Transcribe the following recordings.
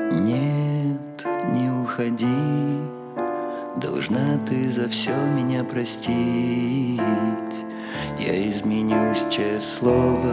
Нет, не уходи, должна ты за все меня простить. Я изменюсь, честное слово.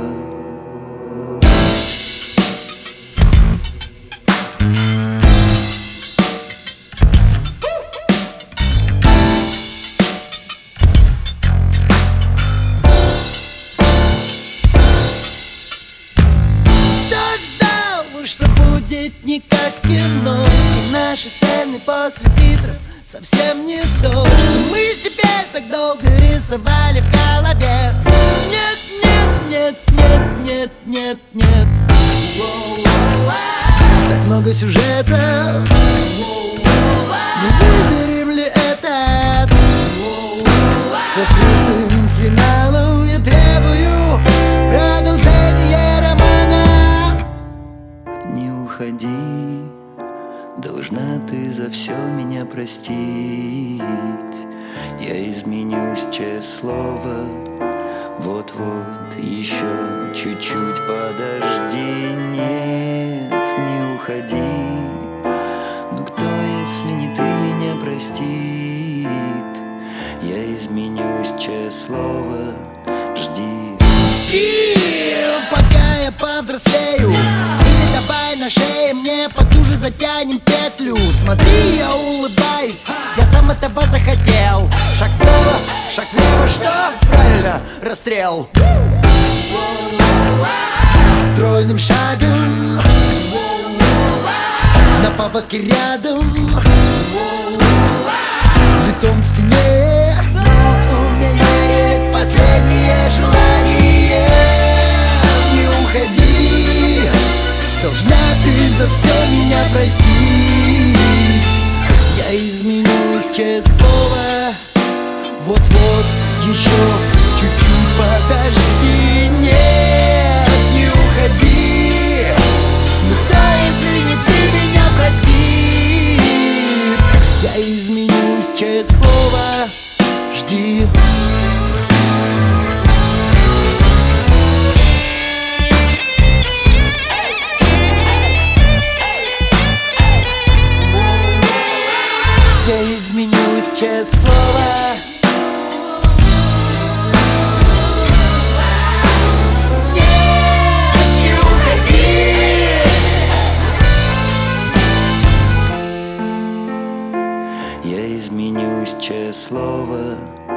Что будет не как кино, и наши сцены после титров совсем не то, что мы себе так долго рисовали в голове. Нет, нет, нет, нет, нет, нет, нет. Так много сюжетов, но выберем ли этот с открытым финалом? Я требую продолжения романа. Не уходи, должна ты за все меня простить. Я изменюсь, честное слово. Вот-вот, еще чуть-чуть подожди. Нет, не уходи. Ну кто, если не ты, меня простит? Я изменюсь, честное слово. Жди. Жди, пока я повзрослею. Или давай на шее мне потуже затянем петлю. Смотри, я улыбаюсь, я сам этого захотел. Шаг вправо, шаг влево, что? Правильно, расстрел. Стройным шагом на поводке рядом, лицом к стене. Но у меня есть последнее желание. Не уходи, должна ты за все меня простить. Я изменюсь, честное слово. Вот-вот, еще чуть-чуть подожди. Нет, не уходи. Ну кто, если не ты, меня простит? Я изменюсь, честное слово. Жди. Я изменюсь, честное слово. Нет, не уходи. Я изменюсь, честное слово.